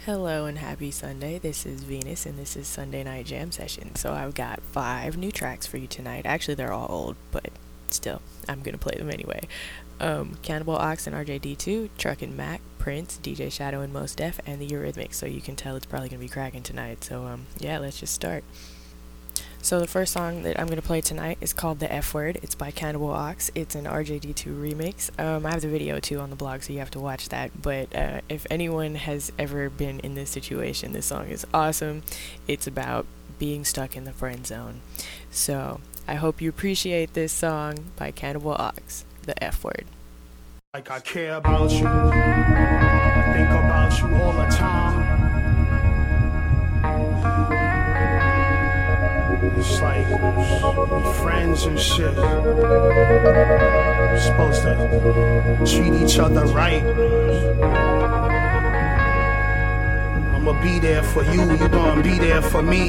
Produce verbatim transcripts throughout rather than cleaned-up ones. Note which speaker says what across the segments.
Speaker 1: Hello and happy Sunday. This is Venus and this is Sunday Night Jam Session. So I've got five new tracks for you tonight. Actually, they're all old, but still, I'm going to play them anyway. Um, Cannibal Ox and R J D two, Truck and Mac, Prince, D J Shadow and Mos Def, and the Eurythmics. So you can tell it's probably going to be cracking tonight. So um, yeah, let's just start. So the first song that I'm going to play tonight is called The F Word. It's by Cannibal Ox. It's an R J D two remix. Um, I have the video too on the blog, so you have to watch that. But uh, if anyone has ever been in this situation, this song is awesome. It's about being stuck in the friend zone. So I hope you appreciate this song by Cannibal Ox, The F Word.
Speaker 2: Like I care about you, I think about you all the time. It's like we friends and shit. We're supposed to treat each other right. I'ma be there for you, you gonna be there for me.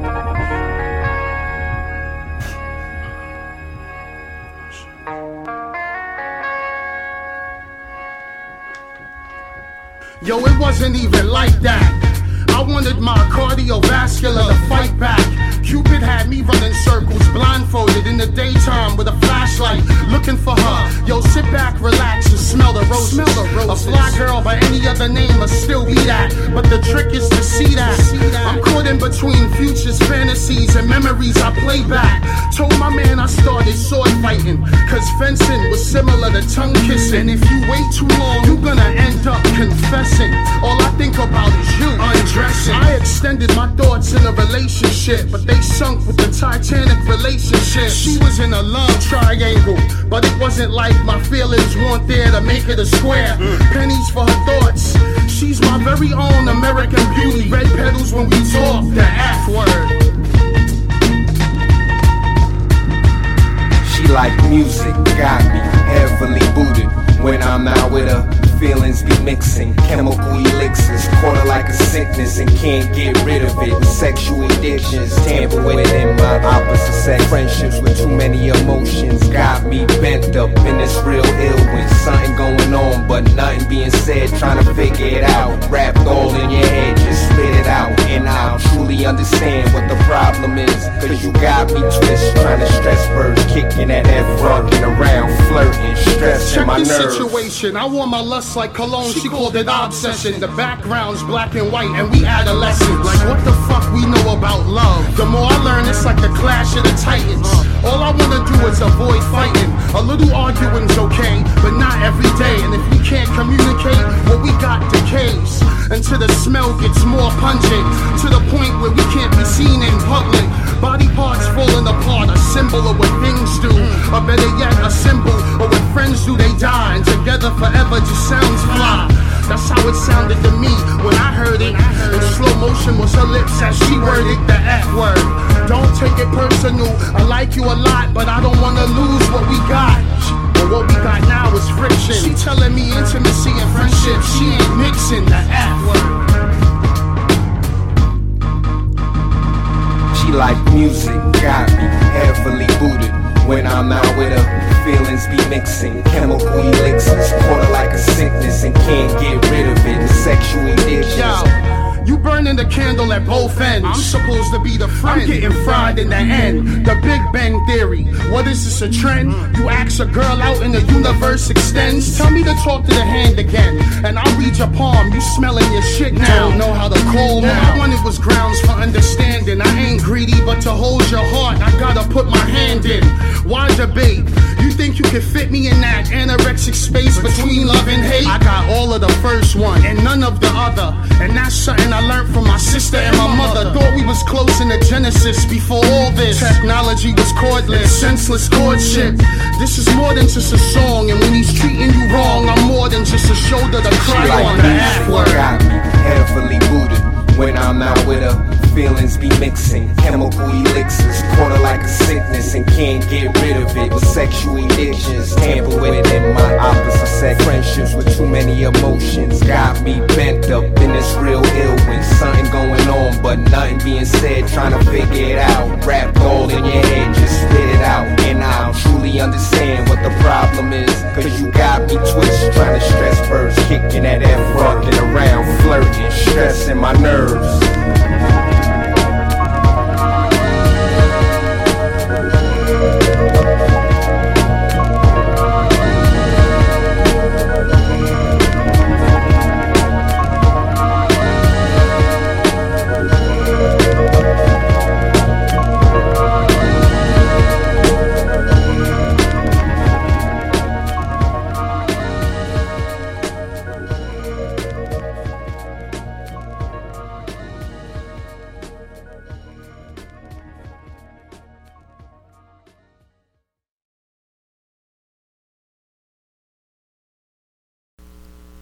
Speaker 2: Yo, it wasn't even like that. I wanted my cardiovascular to fight back. Cupid had me running circles, blindfolded in the daytime with a flashlight, looking for her. Yo, sit back, relax, and smell the roses. Smell the roses. A fly girl by any other name must still be that. But the trick is to see that. See that. I'm caught in between futures, fantasies, and memories I play back. Told my man I started sword fighting, cause fencing was similar to tongue kissing. And if you wait too long, you're gonna end up confessing. All I think about is you undressing. I extended my thoughts in a relationship, but they sunk with the Titanic relationship. She was in a love triangle, but it wasn't like my feelings weren't there to make it a square. Mm. Pennies for her thoughts. She's my very own American beauty. Red petals when we talk, the F word.
Speaker 3: She like music, got me heavily booted. When I'm out with her, feelings be mixing. Chemical elixirs, caught her like a sickness and can't get rid of it. With sexual addictions, tamper with it in my opposite sex. Friendships with too many emotions got me bent up in this real ill with something going on, but nothing being said. Trying to figure it out, wrapped all in your head, just spit it out. And I'll truly understand what the problem is, cause you got me twisted, trying to stress birds, kicking that F, rocking around, flirting, stressing my nerves.
Speaker 2: Situation. I wore my lust like cologne, she called it obsession. The background's black and white and we adolescents. Like what the fuck we know about love? The more I learn, it's like the clash of the titans. All I wanna do is avoid fighting. A little arguing's okay, but not every day. And if we can't communicate, what we got decays until the smell gets more pungent, to the point where we can't be seen in public. Body parts falling apart, a symbol of what things do, or better yet, a symbol of what friends do. They die, and together forever just sounds fly. That's how it sounded to me when I heard it. In slow motion was her lips as she worded the F word. Don't take it personal, I like you a lot, but I don't wanna lose what we got. But what we got now is friction. She telling me intimacy and friendship, she ain't mixing the F word.
Speaker 3: She like music, got me heavily booted. When I'm out with her, feelings be mixing. Chemical elixirs, caught her like a sickness and can't get rid of it. Sexual addictions.
Speaker 2: Yo, you burning the candle at both ends. I'm supposed to be the friend. I'm getting fried in the end. The Big Bang Theory. What is this, a trend? You ask a girl out and the universe extends. Tell me to talk to the hand again, and I'll read your palm. You smelling your shit now. Don't know how to call now. All I wanted was grounds for understanding. I ain't greedy, but to hold your heart, I gotta put my hand in. Why debate? You think you can fit me in that anorexic space between love and hate? I got all of the first one and none of the other, and that's something I learned from my sister and my mother. Thought we was close in the Genesis before all this. Technology was cordless, senseless courtship. This is more than just a song, and when he's treating you wrong, I'm more than just a shoulder to cry
Speaker 3: like
Speaker 2: on. The F word
Speaker 3: got me heavily booted. When I'm out with her, feelings be mixing. Chemical elixirs, caught her like a sickness and can't get rid of it. With sexual addictions, tamper with it in my opposite sex. Friendships with too many emotions got me bent up in this real ill with something going on, but nothing being said. Trying to figure it out, wrapped all in your head, just spit it out. And I'll truly understand what the problem is, cause you got me twisted, trying to stress birds, kicking that F, rocking around, flirting, stressing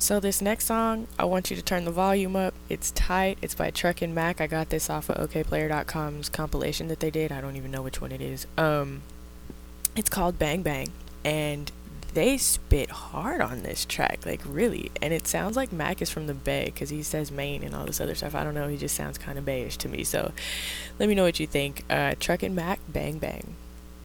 Speaker 1: So this next song, I want you to turn the volume up. It's tight. It's by Truckin' Mac. I got this off of O K Player dot com's compilation that they did. I don't even know which one it is. Um, it's called Bang Bang, and they spit hard on this track, like really. And it sounds like Mac is from the Bay, because he says Maine and all this other stuff. I don't know. He just sounds kind of Bayish to me. So let me know what you think. Uh, Truckin' Mac, Bang Bang.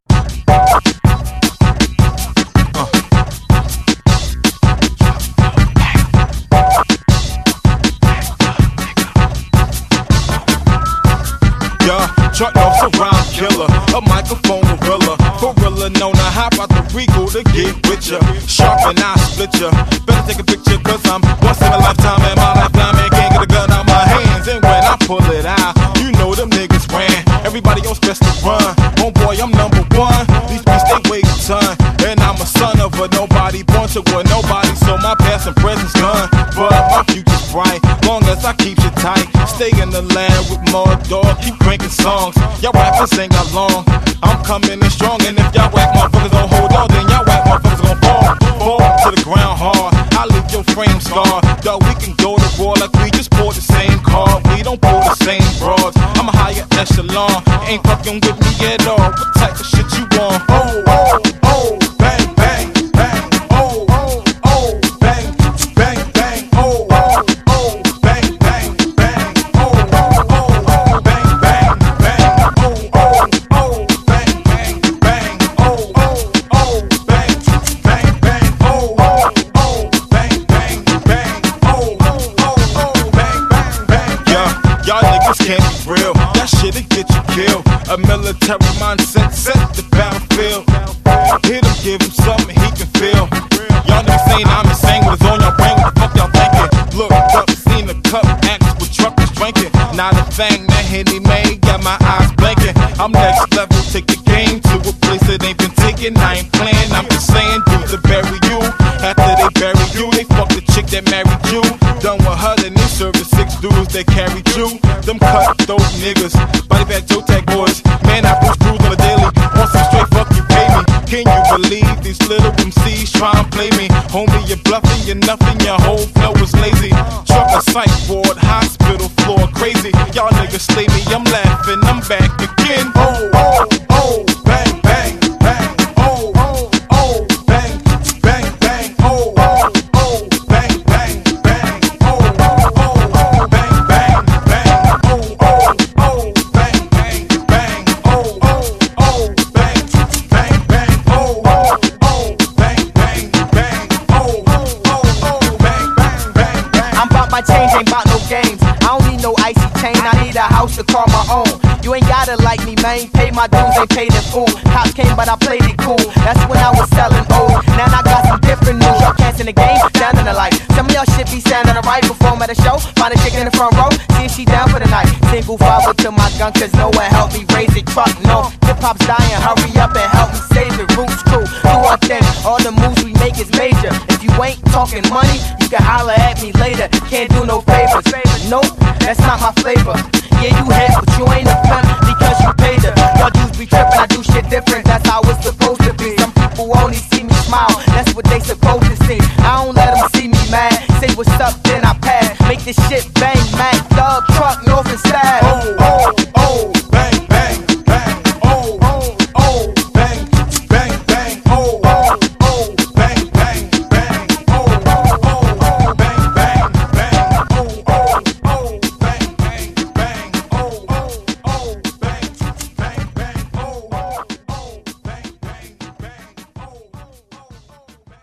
Speaker 4: Truck off a rhyme killer, a microphone gorilla, gorilla known to hop out the Regal to get with ya. Sharp and I split ya. Better take a picture, cause I'm once in a lifetime, and my lifetime and can't get a gun out my hands. And when I pull it out, you know them niggas ran. Everybody else best to run. Homeboy, I'm number one. These beats they weigh a ton, and I'm a son of a nobody, born to a nobody. So my past and present's done, but my future's bright. Long as I keep you tight, stay in the land with more dog, keep cranking songs. Y'all rappers ain't got long. I'm coming in strong, and if y'all whack motherfuckers don't hold on, then y'all whack motherfuckers gon' fall, fall to the ground hard. I leave your frame scarred. Dog, we can go to war like we just pulled the same card. We don't pull the same broads. I'm a higher echelon. Ain't fucking with me at all. What type of shit you want? Oh, oh, oh, bang, bang, bang. Oh, oh, oh, bang, bang, bang. Oh, oh, oh, bang, bang, bang. Oh, oh, oh, bang, bang, bang. Oh, oh, oh, bang, bang, bang. Oh, oh, oh, bang, bang, bang. Oh, oh, oh, bang, bang, bang. Oh, oh, oh, bang, bang, bang. Yeah, y'all niggas can't be real. That shit'll get you killed. A military mindset set the battlefield. Hit him, give him something he can feel. Y'all niggas saying I'm insane. What is on your brain? What the fuck y'all thinking? Look up, seen the cup, acts with truckers drinking. Not a thing that Henny made, got my eyes blinking. I'm next level, take the game to a place that ain't been taken. I ain't playing, I'm just saying, dudes will bury you. After they bury you, they fuck the chick that married you. Done with her, then they serve the six dudes that carried you. Them cut those niggas, body bag toe tag boys. Man, I boost crews on a daily. Want some straight fuck, you pay me. Can you believe these little M Cs try and play me? Homie, you're bluffing, you're nothing, your whole flow is lazy. Truck a psych ward, hospital floor, crazy. Y'all niggas slay me, I'm laughing, I'm back again. Oh, oh, oh, bang, bang, bang. Oh, oh, oh, bang, bang, bang. Oh, oh, oh, bang, bang, bang. Oh, oh, oh, bang, bang, bang. Oh, oh, oh, bang, bang, bang. Oh, oh, oh, bang, bang, bang. Oh, oh, oh, bang, bang, bang. Oh, oh, oh, bang, bang, bang, bang.
Speaker 5: I'm bout my change, ain't bout no games. I don't need no icy chain, I need a house to call my own. You ain't gotta like me, man. Pay my dues, ain't paid in full. Cops came, but I played it cool. That's when I was selling old. Now I got some different news. Y'all cats in the game, sounding alike. Some of y'all shit be sounding alright. Perform at a show, find a chick in the front row, see if she down for the night. Single father to my gun, cause no one help me raise it. Truck, no. Hip hop's dying, hurry up and help me save it. Roots crew, do our thing. All the moves we make is major. If you ain't talking money, you can holler at me later. Can't do no favors. Nope, that's not my flavor. Yeah, you hit, but you ain't a pimp because you paid her. Y'all dudes be trippin', I do shit different, that's how it's supposed to be. Some people only see me smile, that's what they supposed to see. I don't let them see me mad, say what's up, then I pass. Make this shit bang, Mac, Dub, Truck, North and Style.
Speaker 4: Oh, oh, oh, bang, bang, bang. Oh, oh, oh, bang, bang, bang. Oh, oh, oh, bang, bang, bang. Oh, oh, oh, bang, bang, bang. Oh, oh, oh, bang, bang, bang. Oh, oh, oh, bang, bang, bang. Oh, oh, oh, bang, bang, bang. Oh, oh, oh, bang.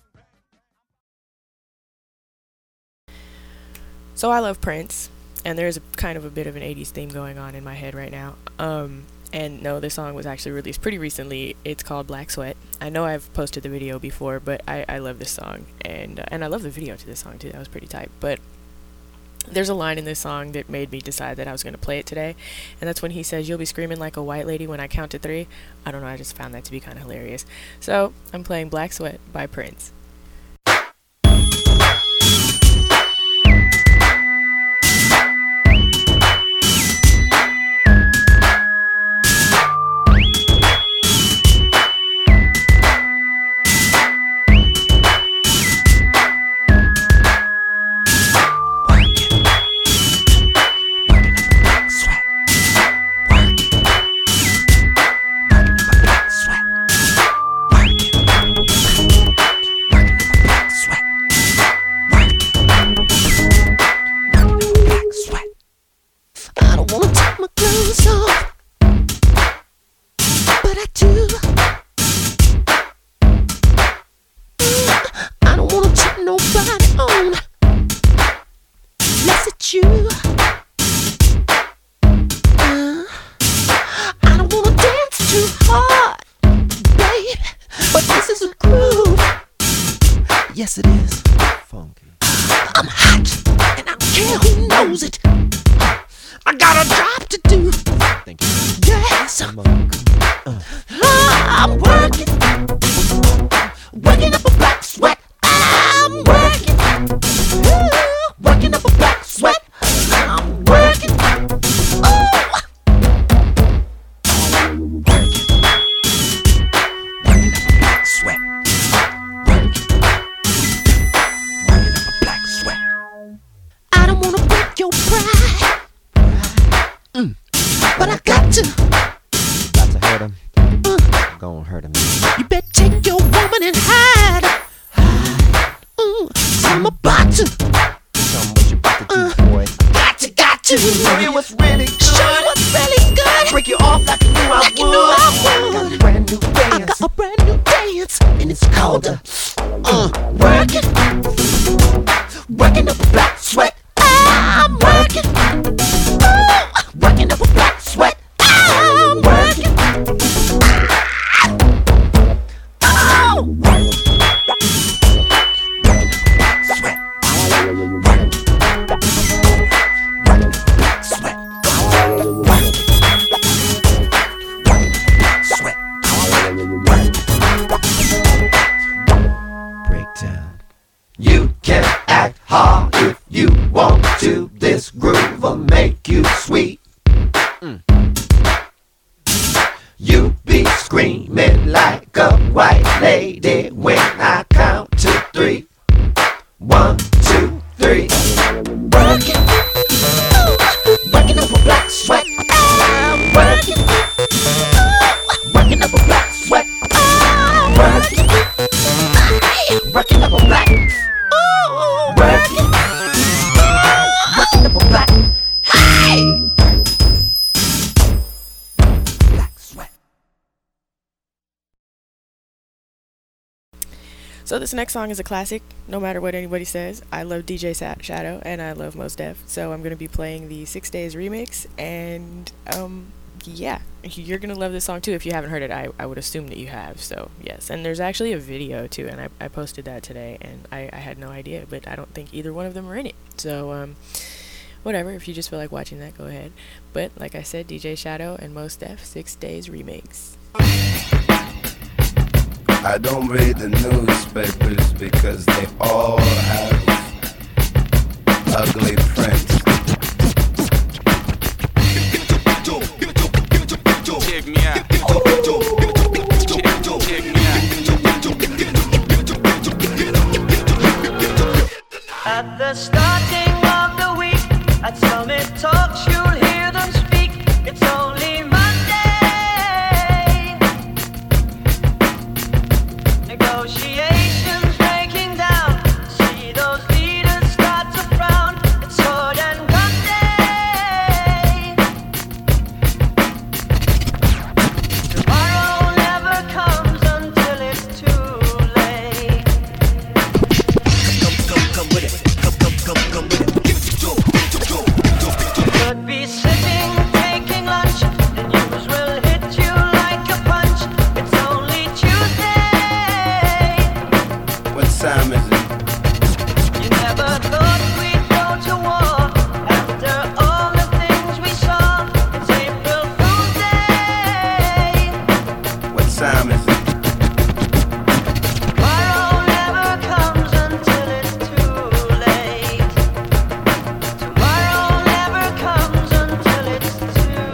Speaker 1: So I love Prince, and there's a kind of a bit of an eighties theme going on in my head right now. Um, and no, this song was actually released pretty recently. It's called Black Sweat. I know I've posted the video before, but I, I love this song, and uh, and I love the video to this song too. That was pretty tight. But there's a line in this song that made me decide that I was going to play it today, and that's when he says, "You'll be screaming like a white lady when I count to three." I don't know, I just found that to be kind of hilarious. So I'm playing Black Sweat by Prince.
Speaker 6: care who knows it. I got a job to do. Thank you. Yes. I'm, uh, I'm working, working up a black sweat. I'm working, working up a black sweat. I'm working. Oh. Sweat. Working. Working up a black sweat. I don't wanna break your pride, mm. but I got to.
Speaker 7: Got to hurt him.
Speaker 6: Uh,
Speaker 7: I'm gonna hurt him.
Speaker 6: You better take your woman and hide. Mm, so I'm about to.
Speaker 7: Tell me what you about to do,
Speaker 6: Uh,
Speaker 7: boy.
Speaker 6: Got to, got to.
Speaker 5: Show you what's really good.
Speaker 6: Show you what's really good.
Speaker 5: Break you off like you knew I
Speaker 6: Like
Speaker 5: would.
Speaker 6: you knew I would.
Speaker 5: Got a brand new
Speaker 6: I
Speaker 5: dance.
Speaker 6: got a brand new dance, and it's called uh, uh, working, working up a black sweat. I'm working, oh, working up a black sweat. I'm working, oh, working sweat, working, working sweat, working, sweat.
Speaker 7: Breakdown.
Speaker 3: You can act hard if you want to. This groove will make you sweet. Mm. You be screaming like a white lady when I count to three. One, two, three.
Speaker 6: Working, ooh, working up a black sweat. I'm working, ooh, working up a black sweat. I'm working, ay, working up a black, ooh, working, ooh, working up a black, hey, black sweat.
Speaker 1: So this next song is a classic, no matter what anybody says. I love D J Sa- Shadow and I love Mos Def, so I'm going to be playing the Six Days remix, and um, yeah, you're going to love this song too. If you haven't heard it, I, I would assume that you have, so yes. And there's actually a video too, and I, I posted that today, and I, I had no idea, but I don't think either one of them are in it, so um, whatever, if you just feel like watching that, go ahead. But like I said, D J Shadow and Mos Def, Six Days remix.
Speaker 8: I don't read the newspapers because they all have ugly prints.
Speaker 4: Check me out. Check me out.
Speaker 9: At the starting of the week, at Summit Talks, you'll hear them speak. It's only Monday. Negotiations breaking down. See those leaders start to frown. It's sword and gun day. Tomorrow never comes until it's too late.
Speaker 6: Come, come, come with it. Come, come, come, come with it. Give it to
Speaker 9: Could be sitting, taking lunch. The news will hit you like a punch. It's only Tuesday.
Speaker 8: What time is it?
Speaker 9: You never thought we'd go to war after all the things we saw. It's April Fool's Day.
Speaker 8: What time is it?
Speaker 9: Tomorrow never comes until it's too late. Tomorrow never comes until it's too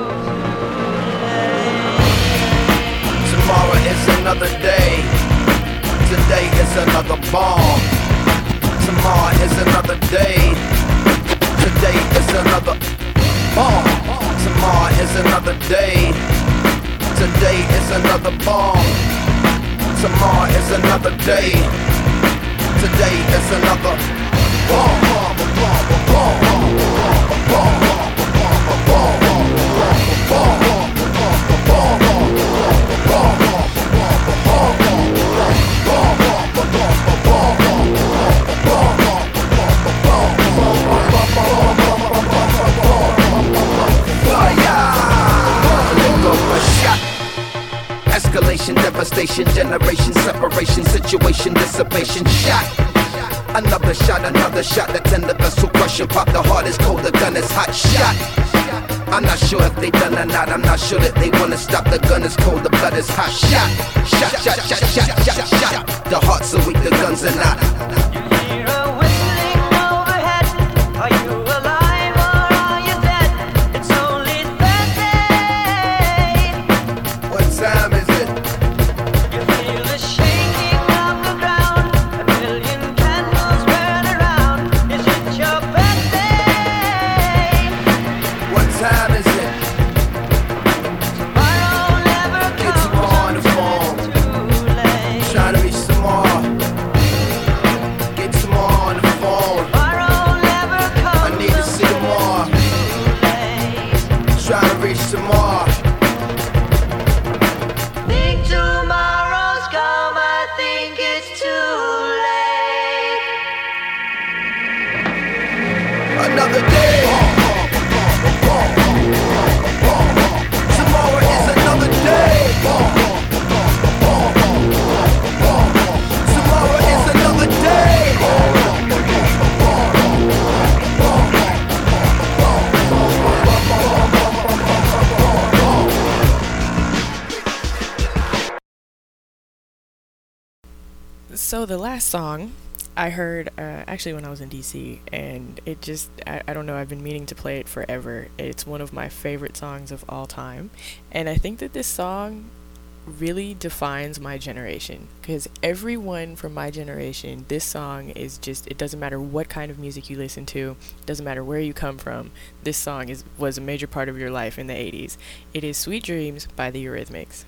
Speaker 9: late.
Speaker 8: Tomorrow is another day. Today is another bomb. Tomorrow is another day. Today is another bomb. Tomorrow is another day. Today is another bomb. Tomorrow is another day. Today is another bomb. Bomb, bomb, bomb, bomb, bomb, bomb, bomb, bomb, bomb, bomb. Escalation, devastation, generation, separation, situation, dissipation, shot. Another shot, another shot. The tender vessel crushing. Pop, the heart is cold, the gun is hot. Shot. I'm not sure if they done or not. I'm not sure that they wanna stop. The gun is cold, the blood is hot. Shot. Shot, shot, shot, shot, shot, shot. The hearts are weak, the guns are not.
Speaker 9: You hear a whistling overhead. Are you alive or are you dead? It's only Thursday.
Speaker 8: What time is it?
Speaker 9: You feel the shaking of the ground. A million candles burn around. Is it your birthday?
Speaker 8: What time is it?
Speaker 9: Tomorrow never
Speaker 8: Get
Speaker 9: comes
Speaker 8: tomorrow on the phone.
Speaker 9: too late.
Speaker 8: Try to reach tomorrow. Get tomorrow on the phone.
Speaker 9: Tomorrow never comes
Speaker 8: I need to see tomorrow.
Speaker 9: too late.
Speaker 8: Try to reach tomorrow.
Speaker 9: Think tomorrow's come, I think it's too late.
Speaker 8: Another day. Tomorrow is another day. Tomorrow is another day.
Speaker 1: So the last song I heard uh, actually when I was in D C, and it just I, I don't know, I've been meaning to play it forever. It's one of my favorite songs of all time, and I think that this song really defines my generation, because everyone from my generation, this song is just, it doesn't matter what kind of music you listen to, it doesn't matter where you come from, this song is was a major part of your life in the eighties. It is Sweet Dreams by the Eurythmics.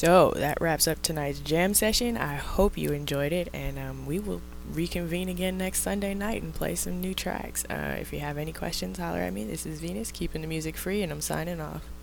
Speaker 1: So that wraps up tonight's jam session. I hope you enjoyed it, and um, we will reconvene again next Sunday night and play some new tracks. Uh, if you have any questions, holler at me. This is Venus, keeping the music free, and I'm signing off.